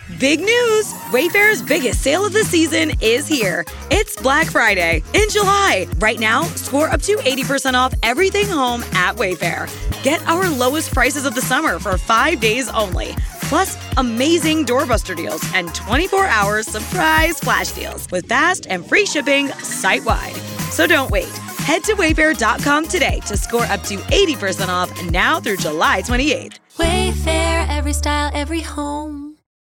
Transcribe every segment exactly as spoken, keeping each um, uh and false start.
Big news! Wayfair's biggest sale of the season is here. It's Black Friday in July. Right now, score up to eighty percent off everything home at Wayfair. Get our lowest prices of the summer for five days only. Plus, amazing doorbuster deals and twenty-four hour surprise flash deals with fast and free shipping site-wide. So don't wait. Head to wayfair dot com today to score up to eighty percent off now through July twenty-eighth. Wayfair, every style, every home.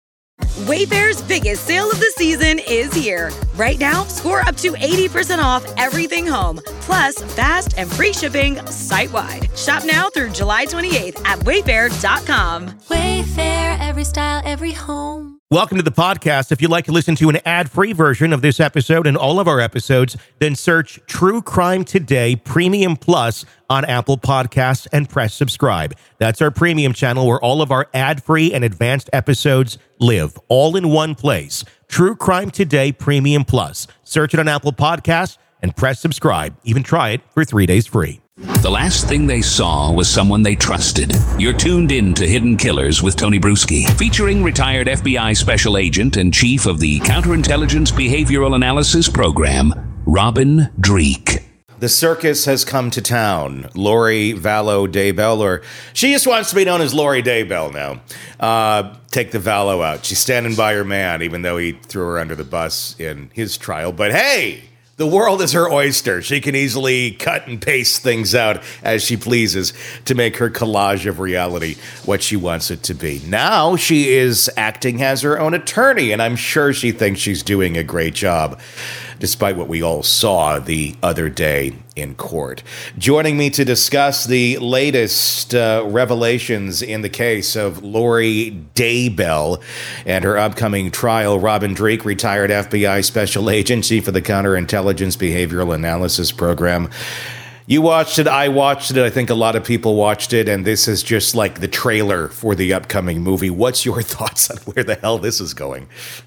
Wayfair's biggest sale of the season is here. Right now, score up to eighty percent off everything home, plus fast and free shipping site-wide. Shop now through July twenty-eighth at wayfair dot com. Wayfair, every style, every home. Welcome to the podcast. If you'd like to listen to an ad-free version of this episode and all of our episodes, then search True Crime Today Premium Plus on Apple Podcasts and press subscribe. That's our premium channel where all of our ad-free and advanced episodes live, all in one place. True Crime Today Premium Plus. Search it on Apple Podcasts and press subscribe. Even try it for three days free. The last thing they saw was someone they trusted. You're tuned in to Hidden Killers with Tony Bruschi, featuring retired F B I special agent and chief of the Counterintelligence Behavioral Analysis Program, Robin Dreeke. The circus has come to town. Lori Vallow Daybell, or she just wants to be known as Lori Daybell now. Uh, take the Vallow out. She's standing by her man, even though he threw her under the bus in his trial. But hey, the world is her oyster. She can easily cut and paste things out as she pleases to make her collage of reality what she wants it to be. Now she is acting as her own attorney, and I'm sure she thinks she's doing a great job, despite what we all saw the other day in court. Joining me to discuss the latest uh, revelations in the case of Lori Daybell and her upcoming trial, Robin Dreeke, retired F B I special agent, chief of the Counterintelligence Behavioral Analysis Program. You watched it, I watched it, I think a lot of people watched it, and this is just like the trailer for the upcoming movie. What's your thoughts on where the hell this is going?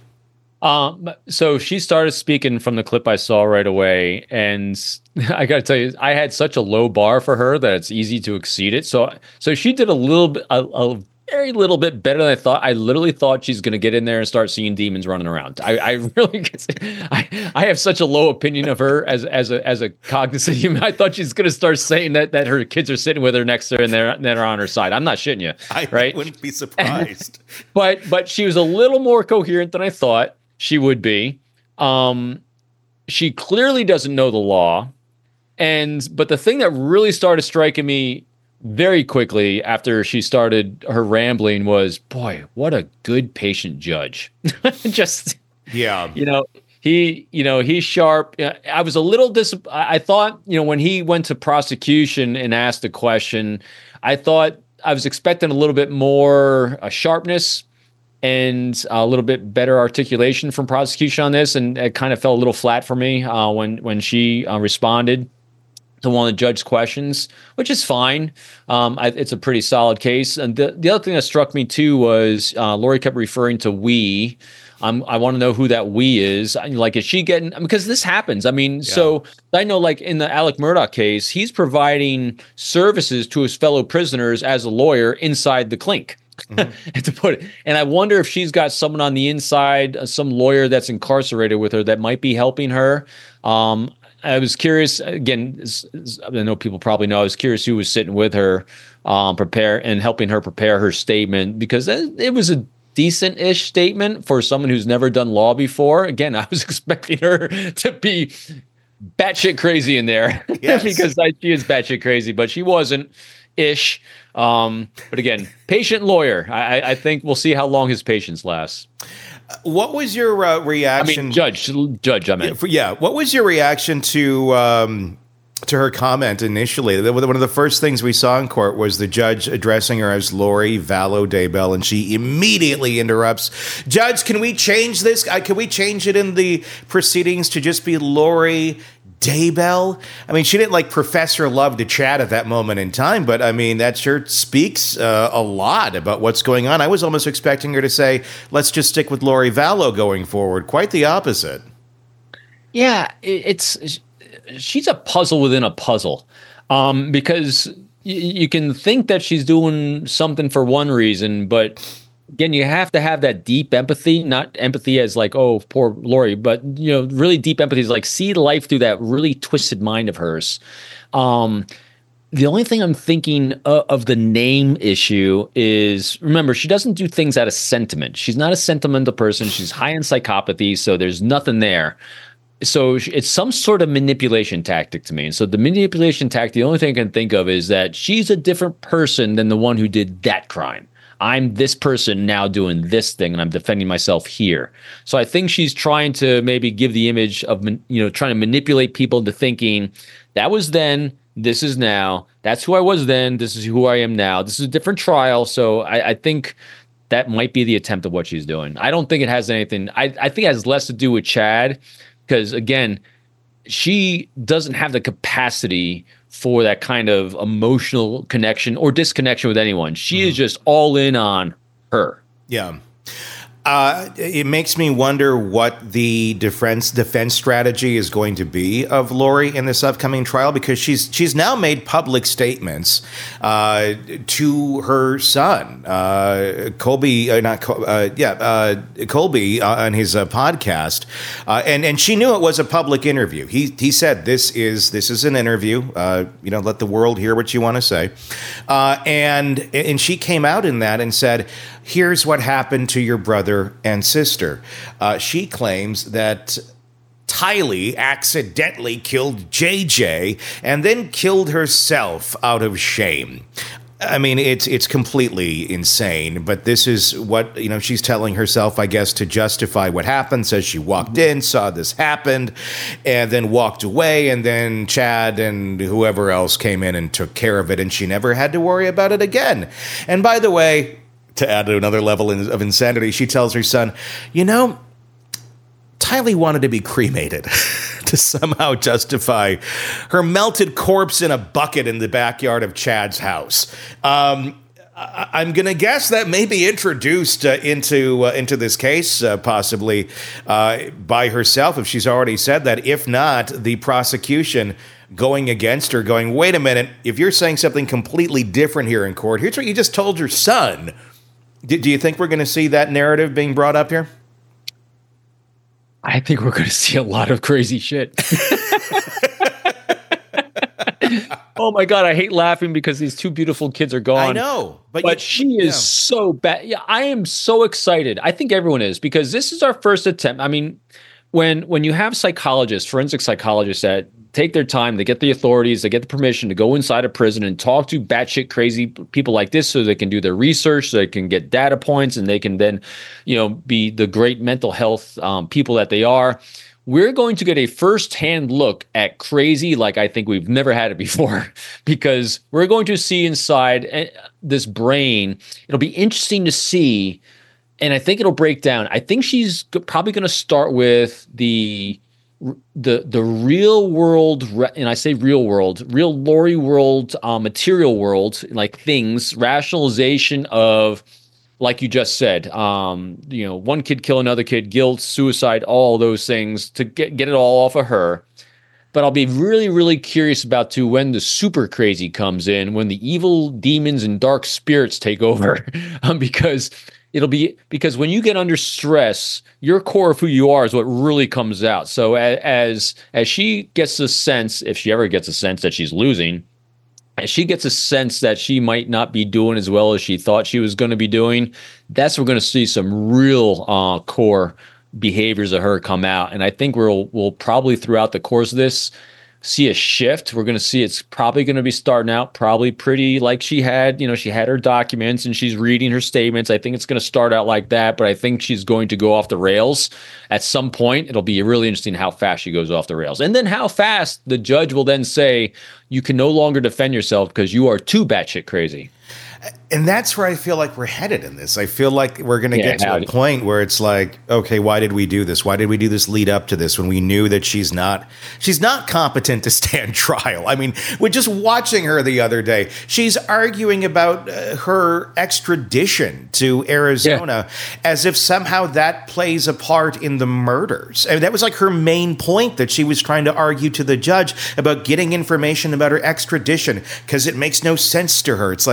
Um, so she started speaking from the clip I saw right away, and I got to tell you, I had such a low bar for her that it's easy to exceed it. So, so she did a little bit, a, a very little bit better than I thought. I literally thought she's going to get in there and start seeing demons running around. I, I really, I, I have such a low opinion of her as as a as a cognizant human. I thought she's going to start saying that that her kids are sitting with her next to her and they're they're on her side. I'm not shitting you, I right? wouldn't be surprised. but but she was a little more coherent than I thought she would be. Um, she clearly doesn't know the law. And, but the thing that really started striking me very quickly after she started her rambling was, boy, what a good patient judge. Just, yeah, you know, he, you know, he's sharp. I was a little dis. I thought, you know, when he went to prosecution and asked a question, I thought I was expecting a little bit more uh, sharpness and a little bit better articulation from prosecution on this, and it kind of fell a little flat for me uh, when when she uh, responded to one of the judge's questions, which is fine. Um, I, it's a pretty solid case. And the, the other thing that struck me too was uh, Lori kept referring to we. Um, I want to know who that we is. Like, is she getting, because this happens. I mean, yeah. So I know, like in the Alec Murdaugh case, he's providing services to his fellow prisoners as a lawyer inside the clink. Mm-hmm. to put it, and I wonder if she's got someone on the inside, uh, some lawyer that's incarcerated with her that might be helping her. Um, I was curious. Again, as, as I know people probably know. I was curious who was sitting with her, um, prepare and helping her prepare her statement, because it, it was a decent-ish statement for someone who's never done law before. Again, I was expecting her to be batshit crazy in there, yes. because I, she is batshit crazy, but she wasn't. Ish. Um, but again, patient lawyer. I, I think we'll see how long his patience lasts. What was your uh, reaction? I mean, judge, judge, I mean. Yeah, for, yeah. What was your reaction to um, to her comment initially? One of the first things we saw in court was the judge addressing her as Lori Vallow Daybell, and she immediately interrupts. Judge, can we change this? Uh, can we change it in the proceedings to just be Lori Daybell? I mean, she didn't like Professor Love to chat at that moment in time, but I mean, that sure speaks uh, a lot about what's going on. I was almost expecting her to say, let's just stick with Lori Vallow going forward. Quite the opposite. Yeah, it's she's a puzzle within a puzzle, um, because y- you can think that she's doing something for one reason, but again, you have to have that deep empathy, not empathy as like, oh, poor Lori, but, you know, really deep empathy is like see life through that really twisted mind of hers. Um, the only thing I'm thinking of, of the name issue is, remember, she doesn't do things out of sentiment. She's not a sentimental person. She's high in psychopathy, so there's nothing there. So it's some sort of manipulation tactic to me. And so the manipulation tactic, the only thing I can think of is that she's a different person than the one who did that crime. I'm this person now doing this thing, and I'm defending myself here. So I think she's trying to maybe give the image of, you know, trying to manipulate people into thinking that was then, this is now. That's who I was then. This is who I am now. This is a different trial. So I, I think that might be the attempt of what she's doing. I don't think it has anything. I, I think it has less to do with Chad. Because, again, she doesn't have the capacity for that kind of emotional connection or disconnection with anyone. She mm. is just all in on her. Yeah. Uh, it makes me wonder what the defense defense strategy is going to be of Lori in this upcoming trial, because she's she's now made public statements uh, to her son, uh, Colby, uh, not Col- uh, yeah, uh, Colby uh, on his uh, podcast, uh, and and she knew it was a public interview. He he said this is this is an interview. Uh, you know, let the world hear what you want to say, uh, and and she came out in that and said, here's what happened to your brother and sister. Uh, she claims that Tylee accidentally killed J J and then killed herself out of shame. I mean, it's it's completely insane, but this is what, you know, she's telling herself, I guess, to justify what happened. Says she walked in, saw this happened, and then walked away, and then Chad and whoever else came in and took care of it, and she never had to worry about it again. And by the way, to add to another level of insanity, she tells her son, you know, Tylee wanted to be cremated to somehow justify her melted corpse in a bucket in the backyard of Chad's house. Um, I- I'm going to guess that may be introduced uh, into uh, into this case, uh, possibly uh, by herself, if she's already said that. If not, the prosecution going against her, going, wait a minute, if you're saying something completely different here in court, here's what you just told your son. Do, do you think we're going to see that narrative being brought up here? I think we're going to see a lot of crazy shit. Oh my God, I hate laughing because these two beautiful kids are gone. I know. But, but you, she is yeah. so bad. Yeah, I am so excited. I think everyone is, because this is our first attempt. I mean, when when you have psychologists, forensic psychologists that take their time, they get the authorities, they get the permission to go inside a prison and talk to batshit crazy people like this so they can do their research, so they can get data points, and they can then, you know, be the great mental health um, people that they are. We're going to get a firsthand look at crazy like I think we've never had it before, because we're going to see inside this brain. It'll be interesting to see, and I think it'll break down. I think she's probably going to start with the the the real world, and I say real world, real Lori world, uh, material world, like things, rationalization of, like you just said, um, you know, one kid kill another kid, guilt, suicide, all those things to get get it all off of her. But I'll be really, really curious about too when the super crazy comes in, when the evil demons and dark spirits take over, um, because. It'll be because when you get under stress, your core of who you are is what really comes out. So as as she gets a sense, if she ever gets a sense that she's losing, as she gets a sense that she might not be doing as well as she thought she was going to be doing, that's when we're going to see some real uh, core behaviors of her come out. And I think we'll we'll probably throughout the course of this see a shift. We're going to see it's probably going to be starting out probably pretty like she had, you know, she had her documents and she's reading her statements. I think it's going to start out like that, but I think she's going to go off the rails at some point. It'll be really interesting how fast she goes off the rails, and then how fast the judge will then say you can no longer defend yourself because you are too batshit crazy. And that's where I feel like we're headed in this. I feel like we're going to Yeah, get to a howdy. point where it's like, okay, why did we do this? Why did we do this lead up to this when we knew that she's not she's not competent to stand trial? I mean, we're just watching her the other day. She's arguing about uh, her extradition to Arizona as if somehow that plays a part in the murders. I mean, that was like her main point that she was trying to argue to the judge about getting information about her extradition because it makes no sense to her. It's like,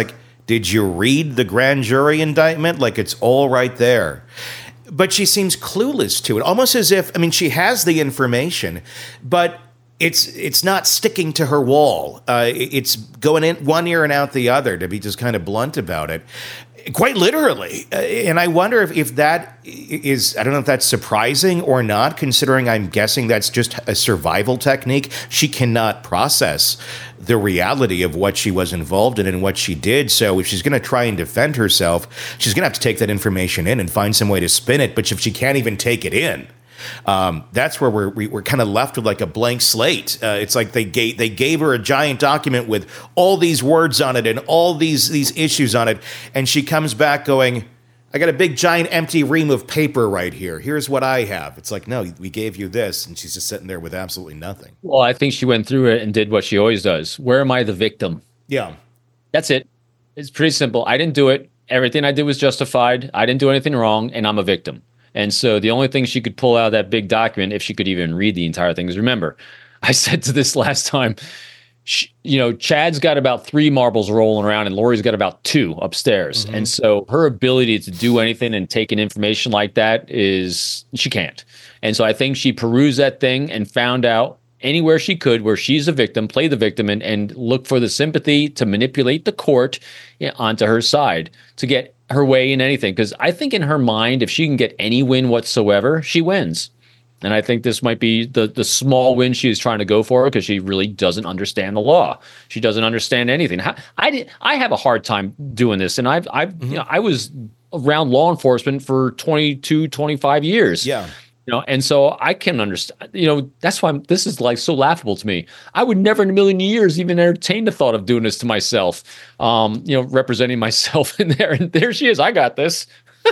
Did you read the grand jury indictment? Like, it's all right there. But she seems clueless to it, almost as if, I mean, she has the information, but it's it's not sticking to her wall. Uh, it's going in one ear and out the other, to be just kind of blunt about it. Quite literally. Uh, and I wonder if, if that is, I don't know if that's surprising or not, considering I'm guessing that's just a survival technique. She cannot process the reality of what she was involved in and what she did. So if she's going to try and defend herself, she's going to have to take that information in and find some way to spin it. But if she can't even take it in, Um, that's where we're we, we're kind of left with like a blank slate. Uh, it's like they gave they gave her a giant document with all these words on it and all these these issues on it, and she comes back going, "I got a big giant empty ream of paper right here. Here's what I have." It's like, no, we gave you this, and she's just sitting there with absolutely nothing. Well, I think she went through it and did what she always does. Where am I the victim? Yeah, that's it. It's pretty simple. I didn't do it. Everything I did was justified. I didn't do anything wrong, and I'm a victim. And so the only thing she could pull out of that big document, if she could even read the entire thing, is remember, I said to this last time, she, you know, Chad's got about three marbles rolling around and Lori's got about two upstairs. Mm-hmm. And so her ability to do anything and take in information like that is, she can't. And so I think she perused that thing and found out anywhere she could where she's a victim, play the victim, and, and look for the sympathy to manipulate the court onto her side to get her way in anything. Because I think in her mind, if she can get any win whatsoever, she wins. And I think this might be the the small win she is trying to go for, because she really doesn't understand the law. She doesn't understand anything. I did. I have a hard time doing this, and I've I've mm-hmm. you know, I was around law enforcement for twenty-two, twenty-five years. Yeah. You know, and so I can understand, you know, that's why I'm, this is like so laughable to me. I would never in a million years even entertain the thought of doing this to myself, um, you know, representing myself in there. And there she is. I got this.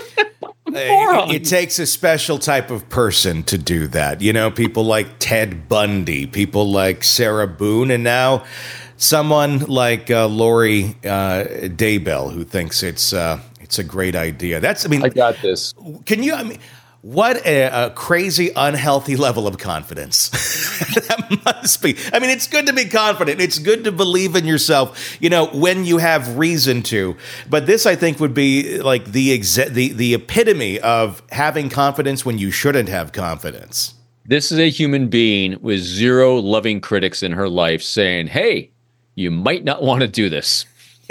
it, it takes a special type of person to do that. You know, people like Ted Bundy, people like Sarah Boone, and now someone like uh, Lori uh, Daybell, who thinks it's uh, it's a great idea. That's, I mean, I got this. Can you, I mean, what a, a crazy, unhealthy level of confidence. That must be. I mean, it's good to be confident. It's good to believe in yourself, you know, when you have reason to. But this, I think, would be like the exa- the the epitome of having confidence when you shouldn't have confidence. This is a human being with zero loving critics in her life saying, hey, you might not want to do this.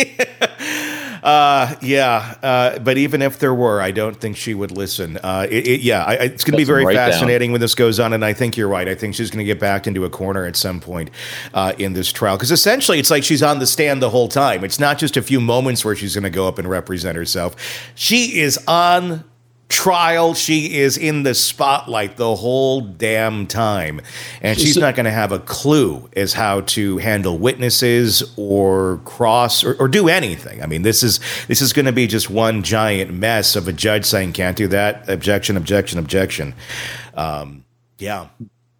Uh, yeah, uh, but even if there were, I don't think she would listen. Uh, it, it, yeah, I, it's going to be very right fascinating down. When this goes on, and I think you're right. I think she's going to get backed into a corner at some point uh, in this trial, because essentially it's like she's on the stand the whole time. It's not just a few moments where she's going to go up and represent herself. She is on trial. She is in the spotlight the whole damn time, and she's not going to have a clue as how to handle witnesses or cross or, or do anything. I mean, this is this is going to be just one giant mess of a judge saying can't do that, objection, objection, objection. Um, yeah.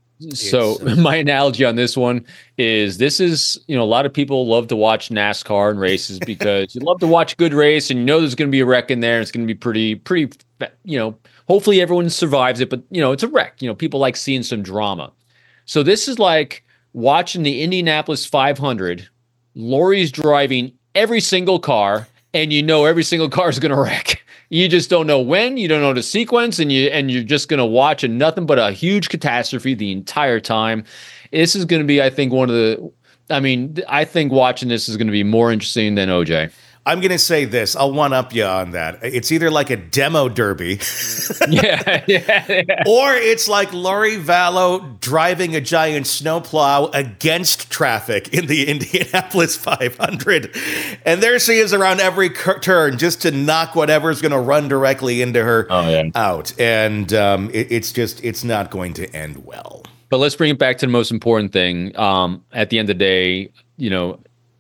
So uh, my analogy on this one is this is, you know, a lot of people love to watch NASCAR and races because you love to watch a good race and you know there's going to be a wreck in there. And it's going to be pretty, pretty, you know, hopefully everyone survives it, but, you know, it's a wreck. You know, people like seeing some drama. So this is like watching the Indianapolis five hundred. Lori's driving every single car and you know every single car is going to wreck. You just don't know when, you don't know the sequence, and you and you're just going to watch and nothing but a huge catastrophe the entire time. This is going to be, I think, one of the. I mean, I think watching this is going to be more interesting than O J. I'm going to say this. I'll one up you on that. It's either like a demo derby. yeah, yeah, yeah. Or it's like Lori Vallow driving a giant snowplow against traffic in the Indianapolis five hundred. And there she is around every cur- turn just to knock whatever's going to run directly into her oh, yeah. out. And um, it, it's just, it's not going to end well. But let's bring it back to the most important thing. Um, at the end of the day, you know,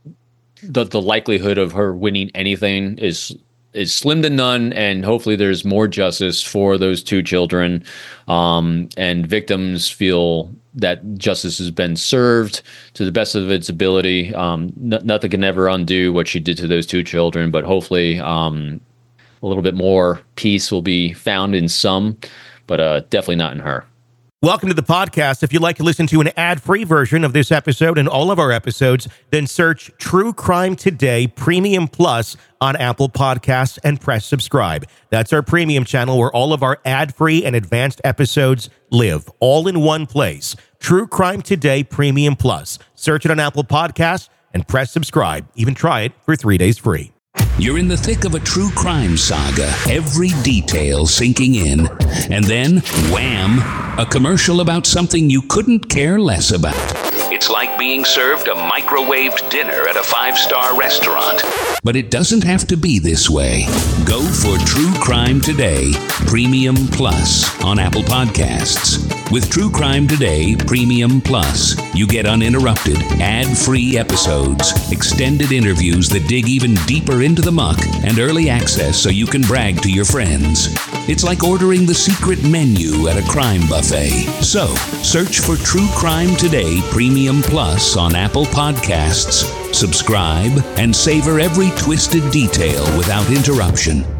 the the likelihood of her winning anything is is slim to none, and hopefully there's more justice for those two children, um, and victims feel that justice has been served to the best of its ability. Um, n- nothing can ever undo what she did to those two children, but hopefully um, a little bit more peace will be found in some, but uh, definitely not in her. Welcome to the podcast. If you'd like to listen to an ad-free version of this episode and all of our episodes, then search True Crime Today Premium Plus on Apple Podcasts and press subscribe. That's our premium channel where all of our ad-free and advanced episodes live, all in one place. True Crime Today Premium Plus. Search it on Apple Podcasts and press subscribe. Even try it for three days free. You're in the thick of a true crime saga, every detail sinking in, and then, wham, a commercial about something you couldn't care less about. It's like being served a microwaved dinner at a five-star restaurant. But it doesn't have to be this way. Go for True Crime Today Premium Plus on Apple Podcasts. With True Crime Today Premium Plus, you get uninterrupted, ad-free episodes, extended interviews that dig even deeper into the muck, and early access so you can brag to your friends. It's like ordering the secret menu at a crime buffet. So, search for True Crime Today Premium Plus on Apple Podcasts, subscribe, and savor every twisted detail without interruption.